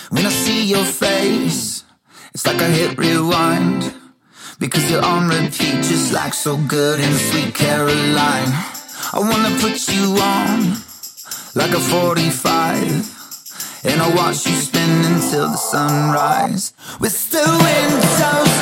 When I see your face, it's like I hit rewind, because you're on repeat, just like So Good and Sweet Caroline. I wanna put you on like a 45, and I'll watch you spin until the sunrise. With the windows